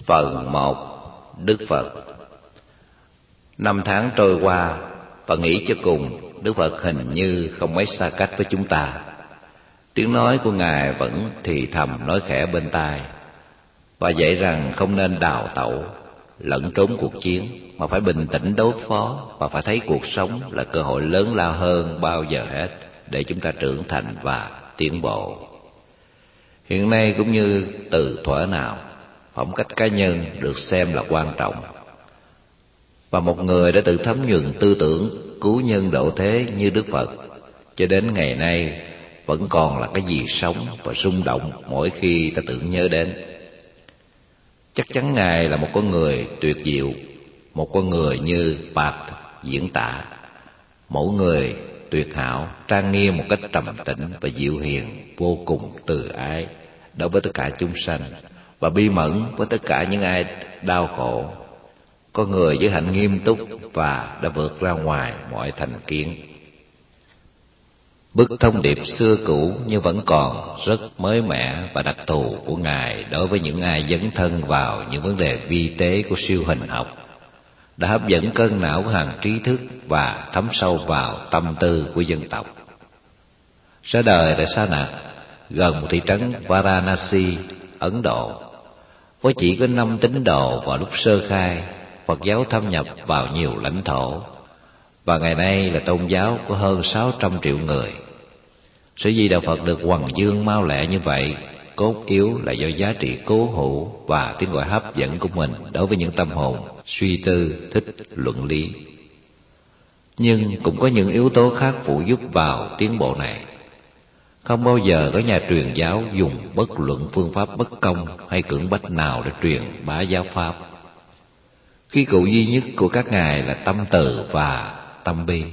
Phần 1. Đức Phật. Năm tháng trôi qua, và nghĩ cho cùng, Đức Phật hình như không mấy xa cách với chúng ta. Tiếng nói của Ngài vẫn thì thầm nói khẽ bên tai, và dạy rằng không nên đào tẩu, lẩn trốn cuộc chiến, mà phải bình tĩnh đối phó, và phải thấy cuộc sống là cơ hội lớn lao hơn bao giờ hết để chúng ta trưởng thành và tiến bộ. Hiện nay cũng như từ thuở nào, phong cách cá nhân được xem là quan trọng, và một người đã tự thấm nhuần tư tưởng cứu nhân độ thế như Đức Phật cho đến ngày nay vẫn còn là cái gì sống và rung động mỗi khi ta tưởng nhớ đến. Chắc chắn Ngài là một con người tuyệt diệu, một con người như Bạt diễn tả, mẫu người tuyệt hảo, trang nghiêm một cách trầm tĩnh và dịu hiền, vô cùng từ ái đối với tất cả chúng sanh, và bi mẫn với tất cả những ai đau khổ. Con người với hạnh nghiêm túc và đã vượt ra ngoài mọi thành kiến. Bức thông điệp xưa cũ nhưng vẫn còn rất mới mẻ và đặc thù của Ngài đối với những ai dấn thân vào những vấn đề vi tế của siêu hình học đã hấp dẫn cơn não của hàng trí thức và thấm sâu vào tâm tư của dân tộc. Ra đời tại Sa Nạc, gần một thị trấn Varanasi, Ấn Độ, với chỉ có 5 tín đồ vào lúc sơ khai, Phật giáo thâm nhập vào nhiều lãnh thổ, và ngày nay là tôn giáo của hơn 600 triệu người. Sở dĩ đạo Phật được hoằng dương mau lẹ như vậy, cốt yếu là do giá trị cố hữu và tiếng gọi hấp dẫn của mình đối với những tâm hồn suy tư, thích luận lý. Nhưng cũng có những yếu tố khác phụ giúp vào tiến bộ này. Không bao giờ có nhà truyền giáo dùng bất luận phương pháp bất công hay cưỡng bách nào để truyền bá giáo pháp. Khí cụ duy nhất của các ngài là tâm từ và tâm bi.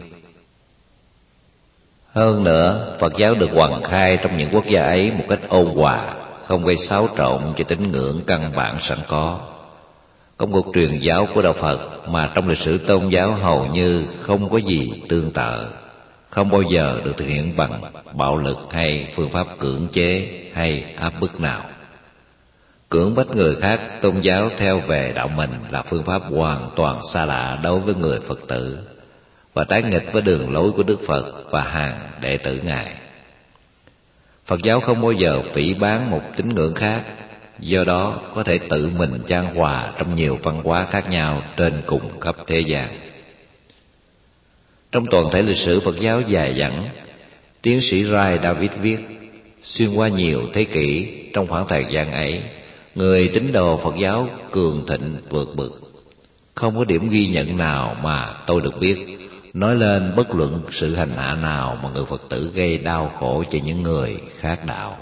Hơn nữa, Phật giáo được hoằng khai trong những quốc gia ấy một cách ôn hòa, không gây xáo trộn cho tín ngưỡng căn bản sẵn có. Công cuộc truyền giáo của đạo Phật mà trong lịch sử tôn giáo hầu như không có gì tương tự, không bao giờ được thực hiện bằng bạo lực hay phương pháp cưỡng chế hay áp bức nào. Cưỡng bách người khác tôn giáo theo về đạo mình là phương pháp hoàn toàn xa lạ đối với người Phật tử, và trái nghịch với đường lối của Đức Phật và hàng đệ tử Ngài. Phật giáo không bao giờ phỉ báng một tín ngưỡng khác, do đó có thể tự mình chan hòa trong nhiều văn hóa khác nhau trên cùng khắp thế gian. Trong toàn thể lịch sử Phật giáo dài dẳng, tiến sĩ Ray David viết, xuyên qua nhiều thế kỷ, trong khoảng thời gian ấy, người tín đồ Phật giáo cường thịnh vượt bực. Không có điểm ghi nhận nào mà tôi được biết nói lên bất luận sự hành hạ nào mà người Phật tử gây đau khổ cho những người khác đạo.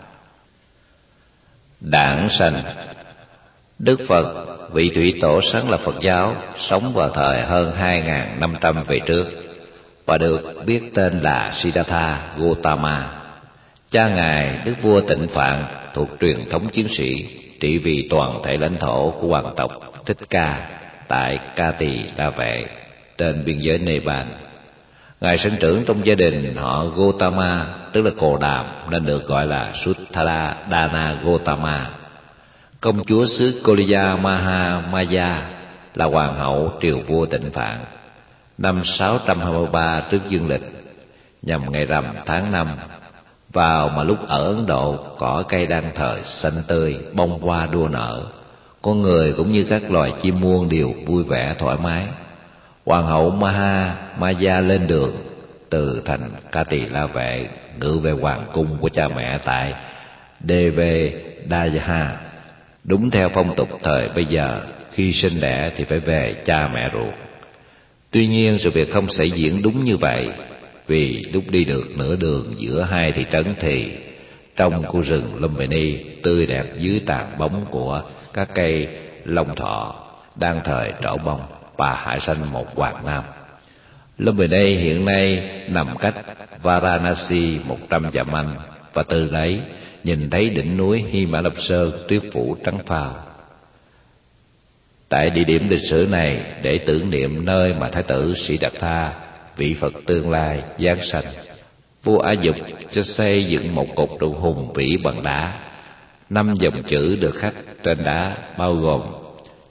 Đản sanh. Đức Phật, vị thủy tổ sáng lập Phật giáo, sống vào thời hơn 2.500 về trước và được biết tên là Siddhartha Gautama. Cha ngài Đức vua Tịnh Phạn thuộc truyền thống chiến sĩ, trị vì toàn thể lãnh thổ của hoàng tộc Thích Ca tại Ca Tỳ La Vệ trên biên giới Nepal. Ngài sinh trưởng trong gia đình họ Gautama, tức là Cồ Đàm, nên được gọi là Suttara Dana Gautama. Công chúa xứ Koliya Mahamaya là hoàng hậu triều vua Tịnh Phạn. Năm 623 trước dương lịch, nhằm ngày rằm tháng 5, vào mà lúc ở Ấn Độ cỏ cây đang thời xanh tươi, bông hoa đua nở, con người cũng như các loài chim muông đều vui vẻ thoải mái. Hoàng hậu Mahamaya lên đường từ thành Ca Tỳ La Vệ ngự về hoàng cung của cha mẹ tại Devadaha. Đúng theo phong tục thời bây giờ, khi sinh đẻ thì phải về cha mẹ ruột. Tuy nhiên sự việc không xảy diễn đúng như vậy, vì lúc đi được nửa đường giữa hai thị trấn thì trong khu rừng Lumbini tươi đẹp dưới tàn bóng của các cây long thọ đang thời trổ bông, và hải sanh một hoàng nam. Lumbini hiện nay nằm cách Varanasi 100 dặm Anh, và từ đấy nhìn thấy đỉnh núi Hy Mã Lạp Sơn tuyết phủ trắng phao. Tại địa điểm lịch sử này, để tưởng niệm nơi mà Thái tử Siddhartha, vị Phật tương lai, giáng sanh, vua Á Dục cho xây dựng một cột trụ hùng vĩ bằng đá. 5 dòng chữ được khắc trên đá bao gồm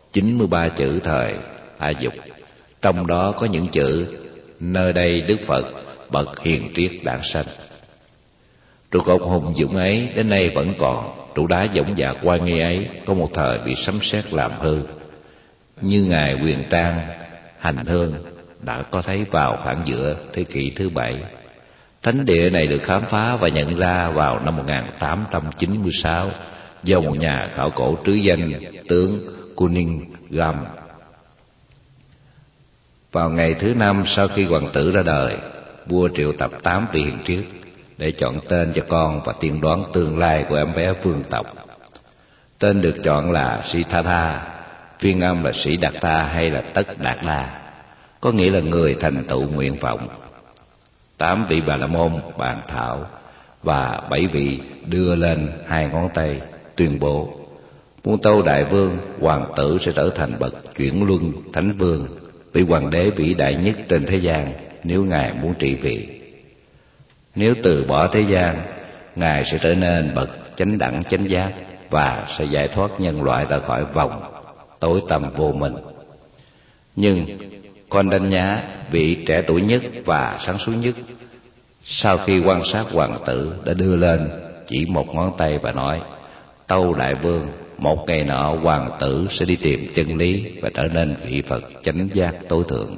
93 chữ thời A Dục. Trong đó có những chữ nơi đây Đức Phật bậc hiền triết đản sanh. Trụ cột hùng dũng ấy đến nay vẫn còn. Trụ đá dõng dạc oai nghi ấy có một thời bị sấm sét làm hư, như ngài Quyền Trang hành hương đã có thấy vào khoảng giữa thế kỷ thứ 7. Thánh địa này được khám phá và nhận ra vào năm 1896 do một nhà khảo cổ trứ danh tướng Cunningham. Vào ngày thứ 5 sau khi hoàng tử ra đời, vua triệu tập 8 vị hiền triết để chọn tên cho con và tiên đoán tương lai của em bé vương tộc. Tên được chọn là Siddhartha, phiên âm là Sĩ Đạt Tha hay là Tất Đạt Đa, có nghĩa là người thành tựu nguyện vọng. 8 vị Bà La Môn bàn thảo và 7 vị đưa lên 2 ngón tay tuyên bố: Muôn Tâu Đại Vương, hoàng tử sẽ trở thành bậc chuyển luân thánh vương, vị hoàng đế vĩ đại nhất trên thế gian nếu ngài muốn trị vì. Nếu từ bỏ thế gian, ngài sẽ trở nên bậc chánh đẳng chánh giác và sẽ giải thoát nhân loại ra khỏi vòng tối tăm vô minh. Nhưng con Đanh Nhá, vị trẻ tuổi nhất và sáng suốt nhất, sau khi quan sát hoàng tử đã đưa lên chỉ một ngón tay và nói: Tâu Đại Vương, một ngày nọ hoàng tử sẽ đi tìm chân lý và trở nên vị Phật chánh giác tối thượng.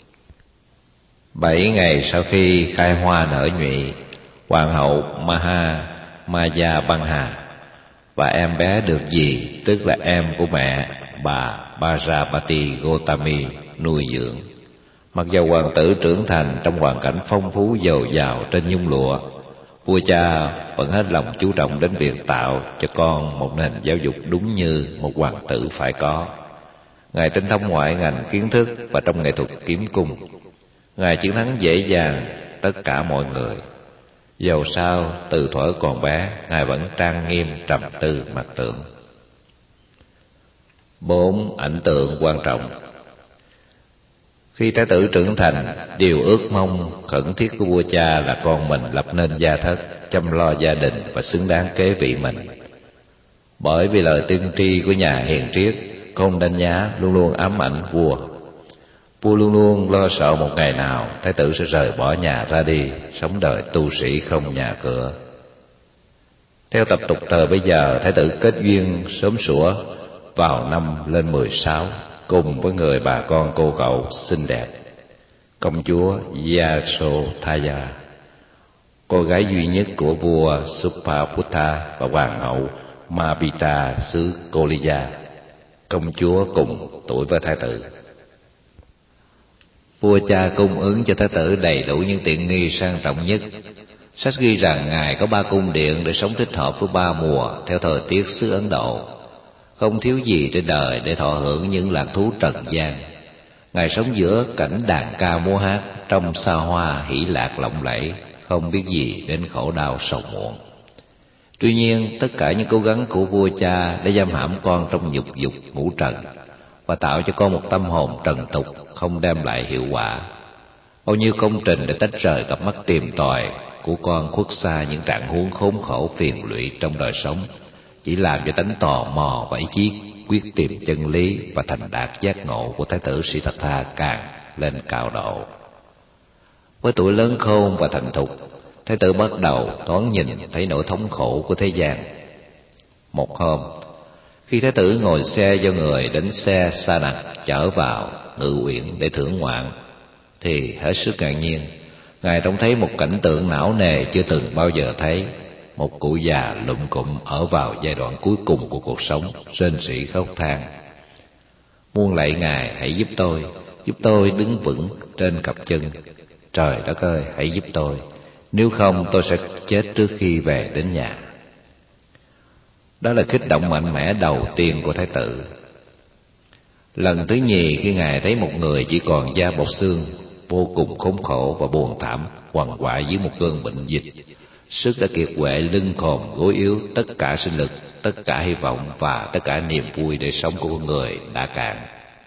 7 ngày sau khi khai hoa nở nhụy, hoàng hậu Maya Băng Hà và em bé được dì, tức là em của mẹ bà Bajapati Gotami nuôi dưỡng. Mặc dầu hoàng tử trưởng thành trong hoàn cảnh phong phú dồi dào trên nhung lụa, vua cha vẫn hết lòng chú trọng đến việc tạo cho con một nền giáo dục đúng như một hoàng tử phải có. Ngài tinh thông ngoại ngành kiến thức và trong nghệ thuật kiếm cung. Ngài chiến thắng dễ dàng tất cả mọi người. Dầu sao từ thuở còn bé, Ngài vẫn trang nghiêm trầm tư mặc tượng. 4. Ảnh tượng quan trọng. Khi Thái tử trưởng thành, điều ước mong khẩn thiết của vua cha là con mình lập nên gia thất, chăm lo gia đình và xứng đáng kế vị mình. Bởi vì lời tiên tri của nhà hiền triết Con Đanh Nhá luôn luôn ám ảnh vua. Vua luôn luôn lo sợ một ngày nào Thái tử sẽ rời bỏ nhà ra đi, sống đời tu sĩ không nhà cửa. Theo tập tục thời bây giờ, Thái tử kết duyên sớm sủa vào năm lên 16 cùng với người bà con cô cậu xinh đẹp, công chúa Yasodhaya, cô gái duy nhất của vua Supaputta, và hoàng hậu Mabita xứ Koliya, công chúa cùng tuổi với thái tử. Vua cha cung ứng cho thái tử đầy đủ những tiện nghi sang trọng nhất. Sách ghi rằng ngài có 3 cung điện để sống thích hợp với 3 mùa theo thời tiết xứ Ấn Độ, không thiếu gì trên đời để thọ hưởng những lạc thú trần gian. Ngài sống giữa cảnh đàn ca múa hát, trong xa hoa hỷ lạc lộng lẫy, không biết gì đến khổ đau sầu muộn. Tuy nhiên, tất cả những cố gắng của vua cha để giam hãm con trong nhục dục ngũ trần và tạo cho con một tâm hồn trần tục không đem lại hiệu quả. Bao nhiêu công trình để tách rời cặp mắt tìm tòi của con khuất xa những trạng huống khốn khổ phiền lụy trong đời sống, chỉ làm cho tánh tò mò và ý chí quyết tìm chân lý và thành đạt giác ngộ của thái tử Siddhartha càng lên cao độ. Với tuổi lớn khôn và thành thục, thái tử bắt đầu thoáng nhìn thấy nỗi thống khổ của thế gian. Một hôm, khi thái tử ngồi xe do người đến xe sa nặc chở vào ngự uyển để thưởng ngoạn, thì hết sức ngạc nhiên, ngài trông thấy một cảnh tượng não nề chưa từng bao giờ thấy. Một cụ già lụm cụm ở vào giai đoạn cuối cùng của cuộc sống, rên rỉ khóc than: Muôn lạy ngài, hãy giúp tôi đứng vững trên cặp chân. Trời đất ơi, hãy giúp tôi, nếu không tôi sẽ chết trước khi về đến nhà. Đó là kích động mạnh mẽ đầu tiên của thái tử. Lần thứ nhì, khi ngài thấy một người chỉ còn da bọc xương, vô cùng khốn khổ và buồn thảm, quằn quại dưới một cơn bệnh dịch, sức đã kiệt quệ, lưng còm gối yếu, tất cả sinh lực, tất cả hy vọng và tất cả niềm vui để sống của con người đã cạn.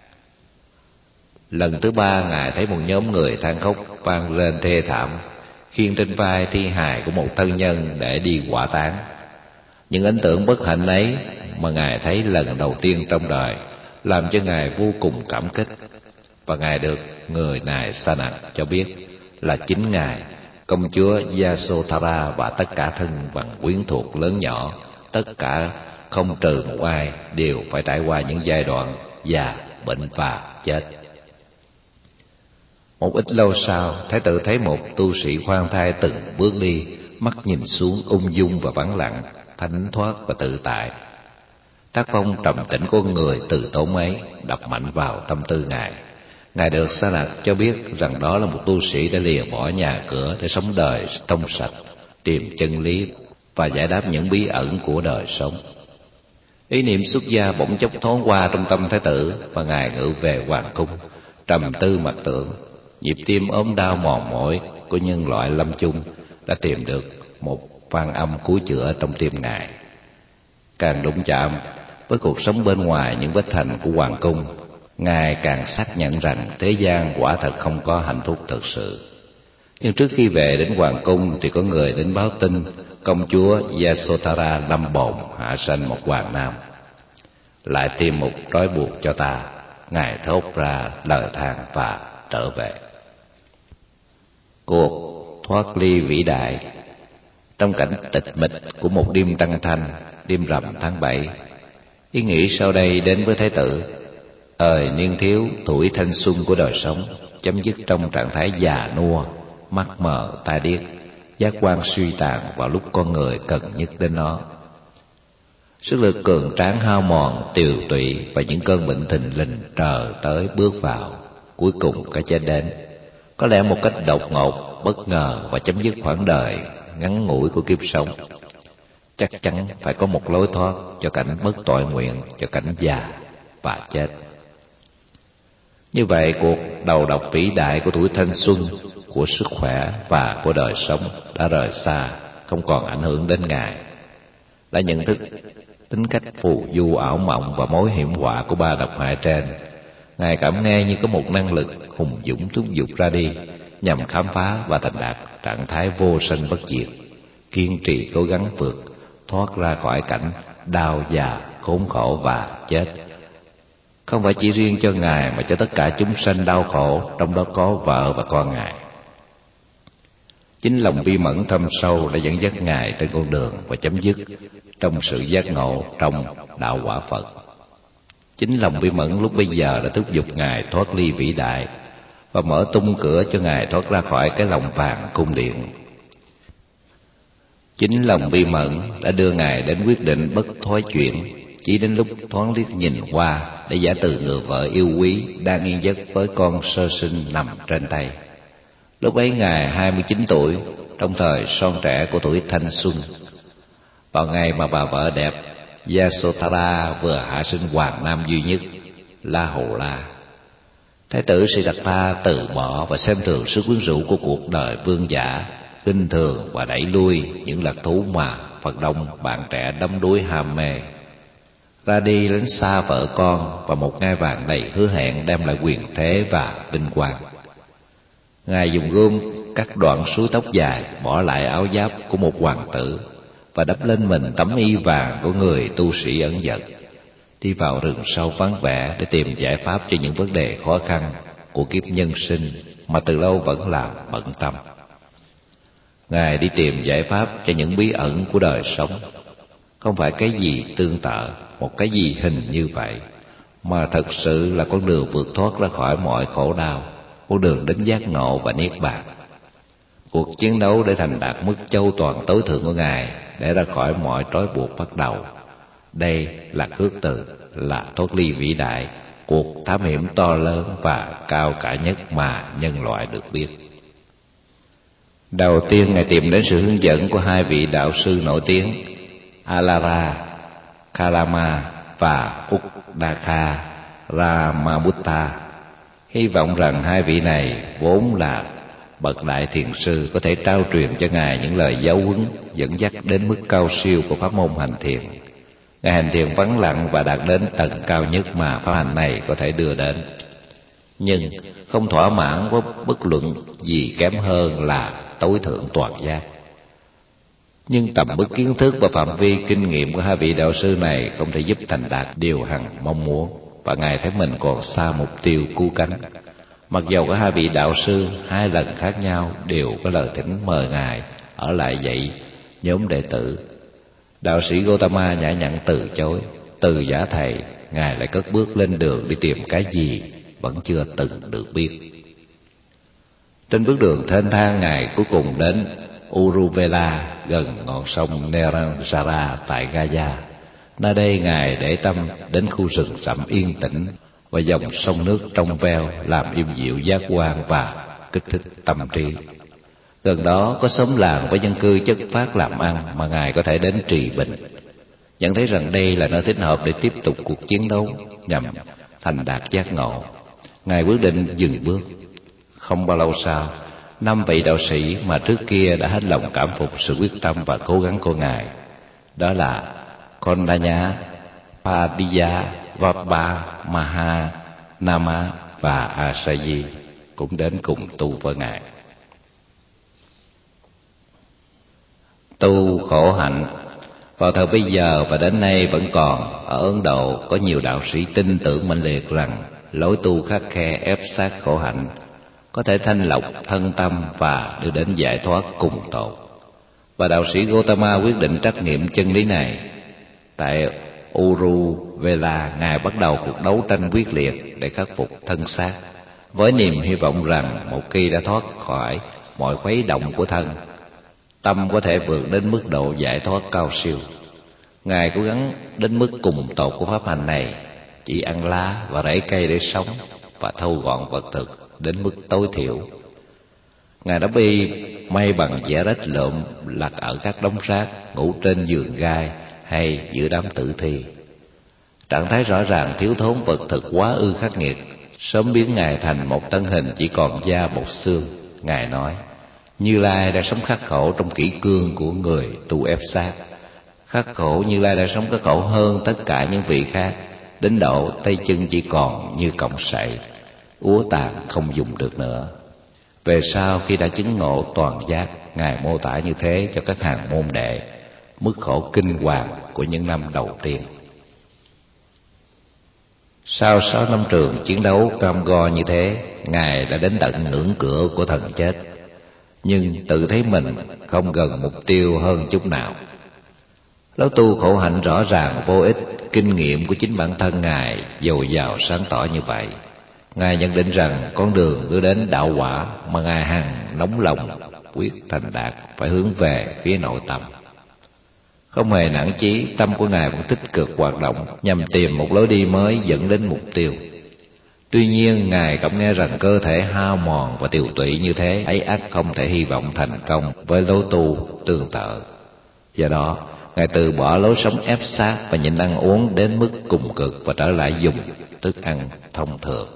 Lần thứ ba, ngài thấy một nhóm người than khóc vang lên thê thảm, khiêng trên vai thi hài của một thân nhân để đi hỏa táng. Những ấn tượng bất hạnh ấy mà ngài thấy lần đầu tiên trong đời làm cho Ngài vô cùng cảm kích. Và Ngài được người nài Sanak cho biết là chính Ngài, công chúa Yasodhara và tất cả thân bằng quyến thuộc lớn nhỏ, tất cả không trừ một ai đều phải trải qua những giai đoạn già, bệnh và chết. Một ít lâu sau, Thái tử thấy một tu sĩ khoan thai từng bước đi, mắt nhìn xuống ung dung và vắng lặng, thánh thoát và tự tại. Tác phong trầm tĩnh của người từ tốn ấy đập mạnh vào tâm tư Ngài. Ngài được Sanak cho biết rằng đó là một tu sĩ đã lìa bỏ nhà cửa để sống đời trong sạch, tìm chân lý và giải đáp những bí ẩn của đời sống. Ý niệm xuất gia bỗng chốc thoáng qua trong tâm Thái tử, và Ngài ngự về hoàng cung, trầm tư mặc tưởng. Nhịp tim ốm đau mòn mỏi của nhân loại lâm chung đã tìm được một vang âm cứu chữa trong tim Ngài. Càng đụng chạm với cuộc sống bên ngoài những vết thành của hoàng cung, Ngài càng xác nhận rằng thế gian quả thật không có hạnh phúc thực sự. Nhưng trước khi về đến hoàng cung thì có người đến báo tin công chúa Yasodhara lâm bồn hạ sanh một hoàng nam. Lại tìm một trói buộc cho ta, Ngài thốt ra lời than và trở về. Cuộc thoát ly vĩ đại. Trong cảnh tịch mịch của một đêm trăng thanh, đêm rằm tháng 7, ý nghĩ sau đây đến với Thái tử. Niên thiếu tuổi thanh xuân của đời sống chấm dứt trong trạng thái già nua, mắt mờ tai điếc, giác quan suy tàn vào lúc con người cần nhất đến nó. Sức lực cường tráng hao mòn, tiều tụy và những cơn bệnh thình lình trờ tới bước vào. Cuối cùng cái chết đến, có lẽ một cách đột ngột, bất ngờ và chấm dứt khoảng đời ngắn ngủi của kiếp sống. Chắc chắn phải có một lối thoát cho cảnh bất tội nguyện, cho cảnh già và chết. Như vậy, cuộc đầu độc vĩ đại của tuổi thanh xuân, của sức khỏe và của đời sống đã rời xa, không còn ảnh hưởng đến Ngài. Đã nhận thức tính cách phù du ảo mộng và mối hiểm họa của ba độc hại trên, Ngài cảm nghe như có một năng lực hùng dũng thúc giục ra đi, nhằm khám phá và thành đạt trạng thái vô sanh bất diệt, kiên trì cố gắng vượt thoát ra khỏi cảnh đau già, khốn khổ và chết. Không phải chỉ riêng cho Ngài mà cho tất cả chúng sanh đau khổ, trong đó có vợ và con Ngài. Chính lòng bi mẫn thâm sâu đã dẫn dắt Ngài trên con đường và chấm dứt trong sự giác ngộ trong đạo quả Phật. Chính lòng bi mẫn lúc bây giờ đã thúc giục Ngài thoát ly vĩ đại và mở tung cửa cho Ngài thoát ra khỏi cái lòng vàng cung điện. Chính lòng bi mẫn đã đưa Ngài đến quyết định bất thối chuyển, chỉ đến lúc thoáng liếc nhìn qua để giả từ người vợ yêu quý đang yên giấc với con sơ sinh nằm trên tay. Lúc ấy Ngài 29 tuổi, trong thời son trẻ của tuổi thanh xuân. Vào ngày mà bà vợ đẹp Yasodhara vừa hạ sinh hoàng nam duy nhất, La Hầu La, Thái tử Siddhartha từ bỏ và xem thường sức quyến rũ của cuộc đời vương giả, khinh thường và đẩy lui những lạc thú mà phần đông bạn trẻ đắm đuối ham mê, ra đi lánh xa vợ con và một ngai vàng đầy hứa hẹn đem lại quyền thế và vinh quang. Ngài dùng gươm cắt đoạn suối tóc dài, bỏ lại áo giáp của một hoàng tử và đắp lên mình tấm y vàng của người tu sĩ ẩn dật, đi vào rừng sâu vắng vẻ để tìm giải pháp cho những vấn đề khó khăn của kiếp nhân sinh mà từ lâu vẫn làm bận tâm. Ngài đi tìm giải pháp cho những bí ẩn của đời sống, không phải cái gì tương tự, một cái gì hình như vậy, mà thật sự là con đường vượt thoát ra khỏi mọi khổ đau, con đường đến giác ngộ và niết bàn. Cuộc chiến đấu để thành đạt mức châu toàn tối thượng của Ngài, để ra khỏi mọi trói buộc bắt đầu. Đây là khước từ, là thoát ly vĩ đại, cuộc thám hiểm to lớn và cao cả nhất mà nhân loại được biết. Đầu tiên Ngài tìm đến sự hướng dẫn của hai vị đạo sư nổi tiếng Alara Kalama và Uddaka Ramabutta, hy vọng rằng hai vị này vốn là bậc đại thiền sư có thể trao truyền cho Ngài những lời giáo huấn dẫn dắt đến mức cao siêu của pháp môn hành thiền. Ngài hành thiền vắng lặng và đạt đến tầng cao nhất mà pháp hành này có thể đưa đến, nhưng không thỏa mãn với bất luận gì kém hơn là tối thượng toàn giác. Nhưng tầm mức kiến thức và phạm vi kinh nghiệm của hai vị đạo sư này không thể giúp thành đạt điều hằng mong muốn. và Ngài thấy mình còn xa mục tiêu cứu cánh. Mặc dầu cả hai vị đạo sư hai lần khác nhau đều có lời thỉnh mời Ngài ở lại dạy nhóm đệ tử, đạo sĩ Gotama nhã nhặn từ chối. Từ giả thầy, Ngài lại cất bước lên đường đi tìm cái gì vẫn chưa từng được biết. Trên bước đường thênh thang, Ngài cuối cùng đến Uruvela, gần ngọn sông Neranjara tại Gaya. Nơi đây Ngài để tâm đến khu rừng rậm yên tĩnh và dòng sông nước trong veo làm im dịu giác quan và kích thích tâm trí. Gần đó có xóm làng với dân cư chất phác làm ăn mà Ngài có thể đến trì bình. Nhận thấy rằng đây là nơi thích hợp để tiếp tục cuộc chiến đấu nhằm thành đạt giác ngộ, Ngài quyết định dừng bước. Không bao lâu sau, 5 vị đạo sĩ mà trước kia đã hết lòng cảm phục sự quyết tâm và cố gắng của Ngài, đó là Kondanya, Padiya, Vabba, Maha, Nama và Asayi, cũng đến cùng tu với Ngài. Tu khổ hạnh. Vào thời bây giờ và đến nay vẫn còn ở Ấn Độ có nhiều đạo sĩ tin tưởng mãnh liệt rằng lối tu khắt khe ép sát khổ hạnh có thể thanh lọc thân tâm và đưa đến giải thoát cùng tột. Và đạo sĩ Gotama quyết định trắc nghiệm chân lý này. Tại Uruvela, Ngài bắt đầu cuộc đấu tranh quyết liệt để khắc phục thân xác, với niềm hy vọng rằng một khi đã thoát khỏi mọi khuấy động của thân, tâm có thể vượt đến mức độ giải thoát cao siêu. Ngài cố gắng đến mức cùng tột của pháp hành này, chỉ ăn lá và rễ cây để sống và thâu gọn vật thực đến mức tối thiểu. Ngài đã bị may bằng vẽ rách lượm lặt ở các đống rác, ngủ trên giường gai hay giữa đám tử thi. Trạng thái rõ ràng thiếu thốn vật thực quá ư khắc nghiệt sớm biến Ngài thành một thân hình chỉ còn da bọc xương. Ngài nói: Như Lai đã sống khắc khổ trong kỷ cương của người tu ép sát. Khắc khổ Như Lai đã sống khắc khổ hơn tất cả những vị khác, đến độ tay chân chỉ còn như cọng sậy, úa tàn không dùng được nữa. Về sau khi đã chứng ngộ toàn giác, Ngài mô tả như thế cho các hàng môn đệ mức khổ kinh hoàng của những năm đầu tiên. Sau 6 năm trường chiến đấu cam go như thế, Ngài đã đến tận ngưỡng cửa của thần chết, nhưng tự thấy mình không gần mục tiêu hơn chút nào. Lối tu khổ hạnh rõ ràng vô ích, kinh nghiệm của chính bản thân Ngài dồi dào sáng tỏ như vậy. Ngài nhận định rằng con đường đưa đến đạo quả mà Ngài hằng nóng lòng quyết thành đạt phải hướng về phía nội tâm. Không hề nản chí, tâm của Ngài vẫn tích cực hoạt động nhằm tìm một lối đi mới dẫn đến mục tiêu. Tuy nhiên, Ngài cảm nghe rằng cơ thể hao mòn và tiều tụy như thế ấy ắt không thể hy vọng thành công với lối tu tương tự. Do đó, Ngài từ bỏ lối sống ép sát và nhịn ăn uống đến mức cùng cực và trở lại dùng thức ăn thông thường.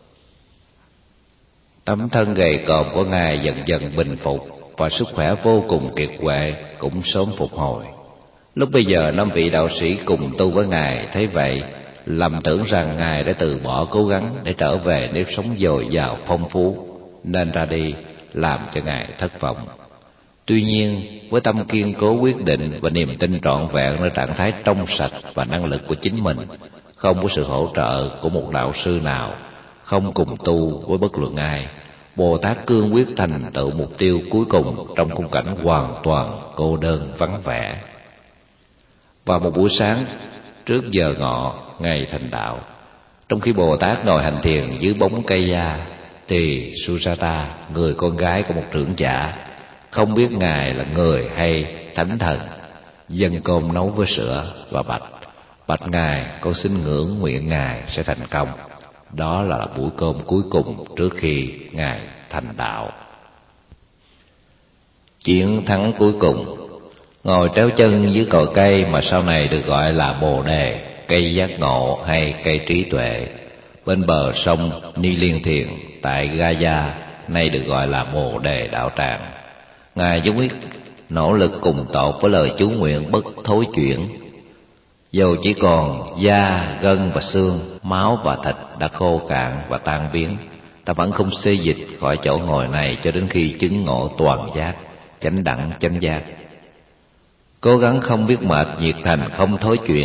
Tấm thân gầy còm của Ngài dần dần bình phục và sức khỏe vô cùng kiệt quệ cũng sớm phục hồi. Lúc bây giờ 5 vị đạo sĩ cùng tu với Ngài thấy vậy, lầm tưởng rằng Ngài đã từ bỏ cố gắng để trở về nếp sống dồi dào phong phú, nên ra đi làm cho Ngài thất vọng. Tuy nhiên, với tâm kiên cố quyết định và niềm tin trọn vẹn nơi trạng thái trong sạch và năng lực của chính mình, không có sự hỗ trợ của một đạo sư nào, không cùng tu với bất luận ai, Bồ Tát cương quyết thành tựu mục tiêu cuối cùng trong khung cảnh hoàn toàn cô đơn vắng vẻ. Vào một buổi sáng trước giờ ngọ ngày thành đạo, trong khi Bồ Tát ngồi hành thiền dưới bóng cây gia, thì Sujata, người con gái của một trưởng giả, không biết Ngài là người hay thánh thần, dâng cơm nấu với sữa và bạch Ngài, con xin ngưỡng nguyện Ngài sẽ thành công. Đó là buổi cơm cuối cùng trước khi Ngài thành đạo. Chiến thắng cuối cùng. Ngồi tréo chân dưới cội cây mà sau này được gọi là Bồ Đề, cây giác ngộ hay cây trí tuệ, bên bờ sông Ni Liên Thiền tại Gaya, nay được gọi là Bồ Đề Đạo Tràng, Ngài dốc quyết nỗ lực cùng tột với lời chú nguyện bất thối chuyển. Dầu chỉ còn da, gân và xương, máu và thịt đã khô cạn và tan biến, ta vẫn không xê dịch khỏi chỗ ngồi này cho đến khi chứng ngộ toàn giác, chánh đẳng chánh giác. Cố gắng không biết mệt, nhiệt thành không thối chuyển,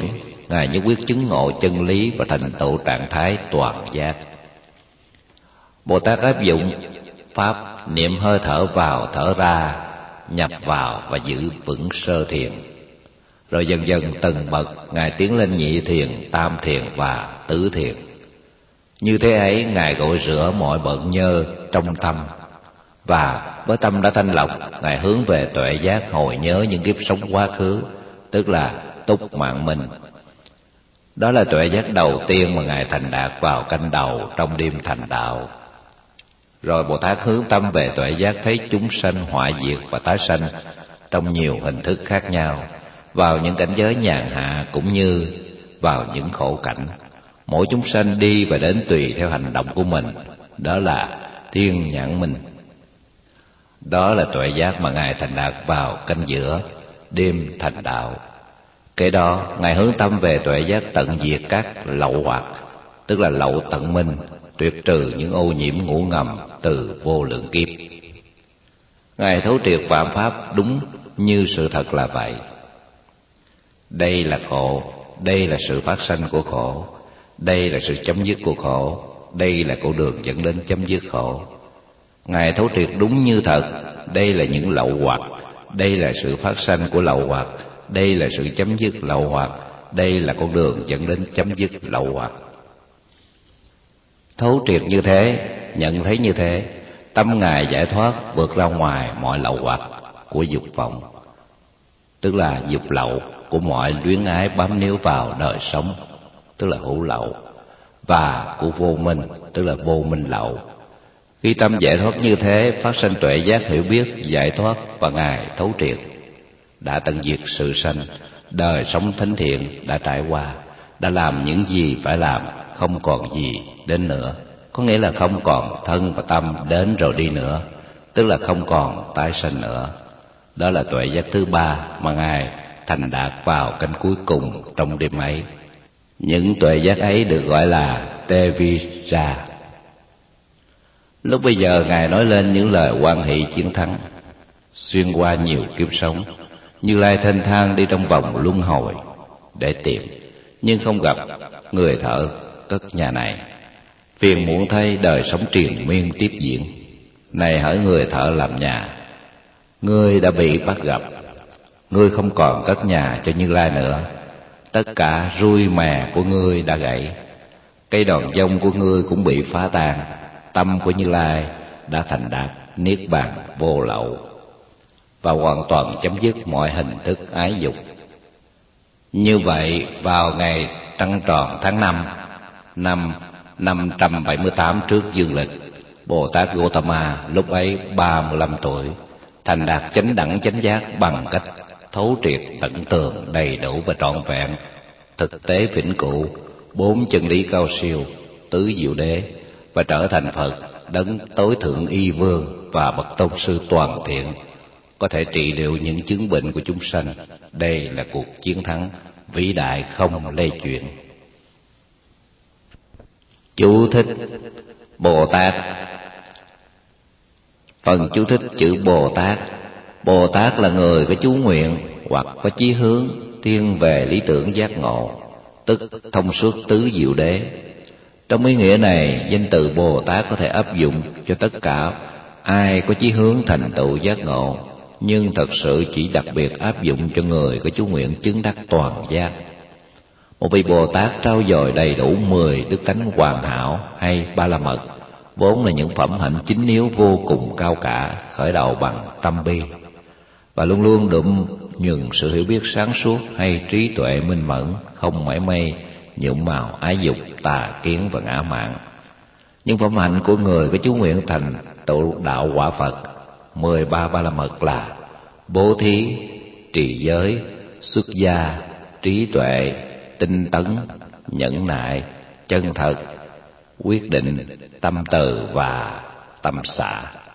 Ngài nhất quyết chứng ngộ chân lý và thành tựu trạng thái toàn giác. Bồ Tát áp dụng pháp niệm hơi thở vào thở ra, nhập vào và giữ vững sơ thiền. Rồi dần dần từng bậc Ngài tiến lên nhị thiền, tam thiền và tứ thiền. Như thế ấy, Ngài gội rửa mọi bận nhơ trong tâm, và với tâm đã thanh lọc, Ngài hướng về tuệ giác hồi nhớ những kiếp sống quá khứ, tức là túc mạng minh. Đó là tuệ giác đầu tiên mà Ngài thành đạt vào canh đầu trong đêm thành đạo. Rồi Bồ Tát hướng tâm về tuệ giác thấy chúng sanh hoại diệt và tái sanh trong nhiều hình thức khác nhau, vào những cảnh giới nhàn hạ cũng như vào những khổ cảnh. Mỗi chúng sanh đi và đến tùy theo hành động của mình. Đó là thiên nhãn minh. Đó là tuệ giác mà Ngài thành đạt vào canh giữa đêm thành đạo. Kế đó Ngài hướng tâm về tuệ giác tận diệt các lậu hoặc, tức là lậu tận minh, tuyệt trừ những ô nhiễm ngủ ngầm từ vô lượng kiếp. Ngài thấu triệt vạn pháp đúng như sự thật là vậy. Đây là khổ, đây là sự phát sanh của khổ, đây là sự chấm dứt của khổ, đây là con đường dẫn đến chấm dứt khổ. Ngài thấu triệt đúng như thật, đây là những lậu hoặc, đây là sự phát sanh của lậu hoặc, đây là sự chấm dứt lậu hoặc, đây là con đường dẫn đến chấm dứt lậu hoặc. Thấu triệt như thế, nhận thấy như thế, tâm Ngài giải thoát vượt ra ngoài mọi lậu hoặc của dục vọng, tức là dục lậu của mọi luyến ái bám níu vào đời sống, tức là hữu lậu, và của vô minh, tức là vô minh lậu. Khi tâm giải thoát như thế, phát sinh tuệ giác hiểu biết, giải thoát, và Ngài thấu triệt đã tận diệt sự sanh, đời sống thánh thiện đã trải qua, đã làm những gì phải làm, không còn gì đến nữa. Có nghĩa là không còn thân và tâm đến rồi đi nữa, tức là không còn tái sanh nữa. Đó là tuệ giác thứ ba mà Ngài thành đạt vào canh cuối cùng trong đêm ấy. Những tuệ giác ấy được gọi là Tevija. Lúc bây giờ Ngài nói lên những lời hoan hỷ chiến thắng. Xuyên qua nhiều kiếp sống, Như Lai thênh thang đi trong vòng luân hồi để tìm, nhưng không gặp người thợ cất nhà này. Phiền muộn thay đời sống triền miên tiếp diễn. Này hỡi người thợ làm nhà, ngươi đã bị bắt gặp. Ngươi không còn cất nhà cho Như Lai nữa. Tất cả rui mè của ngươi đã gãy, cây đòn dông của ngươi cũng bị phá tan. Tâm của Như Lai đã thành đạt niết bàn vô lậu và hoàn toàn chấm dứt mọi hình thức ái dục. Như vậy, vào ngày trăng tròn tháng 5 năm 578 trước dương lịch, Bồ Tát Gautama lúc ấy 35 tuổi, thành đạt chánh đẳng chánh giác bằng cách thấu triệt tận tường, đầy đủ và trọn vẹn thực tế vĩnh cửu 4 chân lý cao siêu, tứ diệu đế, và trở thành Phật, đấng tối thượng y vương và bậc tôn sư toàn thiện, có thể trị liệu những chứng bệnh của chúng sanh. Đây là cuộc chiến thắng vĩ đại không lay chuyển. Chú thích: Bồ Tát. Phần chú thích chữ Bồ Tát. Bồ Tát là người có chú nguyện hoặc có chí hướng thiên về lý tưởng giác ngộ, tức thông suốt tứ diệu đế. Trong ý nghĩa này, danh từ Bồ Tát có thể áp dụng cho tất cả ai có chí hướng thành tựu giác ngộ, nhưng thật sự chỉ đặc biệt áp dụng cho người có chú nguyện chứng đắc toàn giác. Một vị Bồ Tát trao dồi đầy đủ 10 đức tánh hoàn hảo hay ba la mật, vốn là những phẩm hạnh chính yếu vô cùng cao cả, khởi đầu bằng tâm bi, và luôn luôn đượm nhuần sự hiểu biết sáng suốt hay trí tuệ minh mẫn, không mảy may nhuộm màu ái dục, tà kiến và ngã mạn. Những phẩm hạnh của người có chú nguyện thành tựu đạo quả Phật 13 ba la mật là bố thí, trì giới, xuất gia, trí tuệ, tinh tấn, nhẫn nại, chân thật, quyết định, tâm từ và tâm xả.